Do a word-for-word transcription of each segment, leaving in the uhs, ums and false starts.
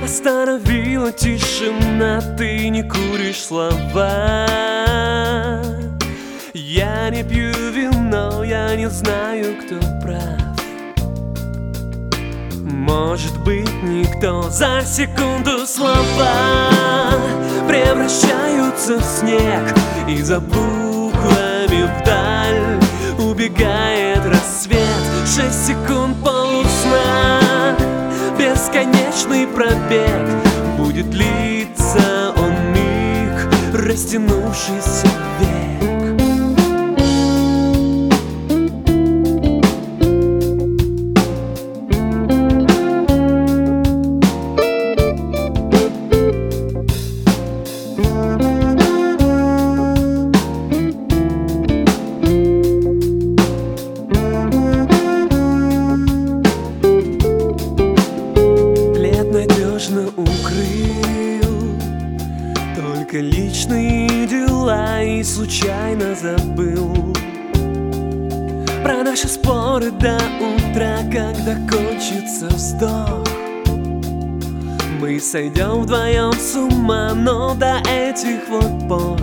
Остановила тишина, ты не куришь слова. Я не пью вино, я не знаю, кто прав. Может быть, никто. За секунду слова превращаются в снег, и за буквами вдаль убегает рассвет. Шесть секунд полусна, бесконечный пробег. Будет длиться он миг, растянувшийся век. Надежно укрыл только личные дела и случайно забыл про наши споры до утра, когда кончится вздох. Мы сойдем вдвоем с ума, но до этих вот пор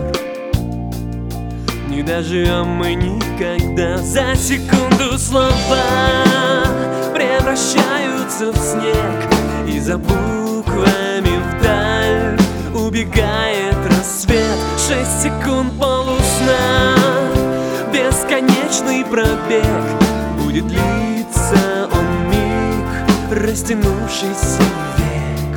не доживем мы никогда. За секунду слова превращаются в снег, и за буквами вдаль убегает рассвет. Шесть секунд полусна, бесконечный пробег. Будет длиться он миг, растянувшийся век.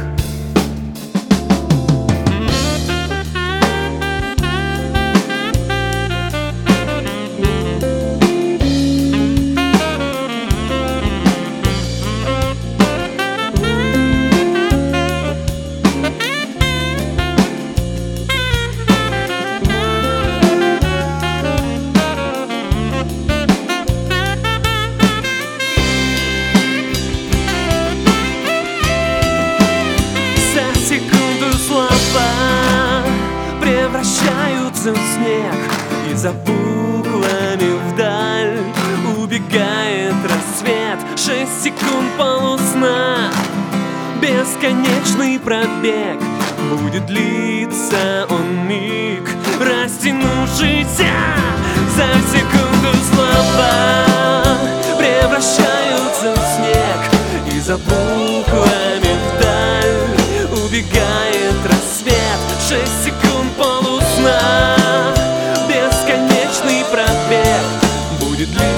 Превращаются в снег, и за буквами вдаль убегает рассвет. Шесть секунд полусна, бесконечный пробег. Будет длиться он миг, растянувшийся. За секунду слова превращаются в снег, и за буквами вдаль убегает рассвет. Шесть секунд полусна, бесконечный пробег. Будет длиться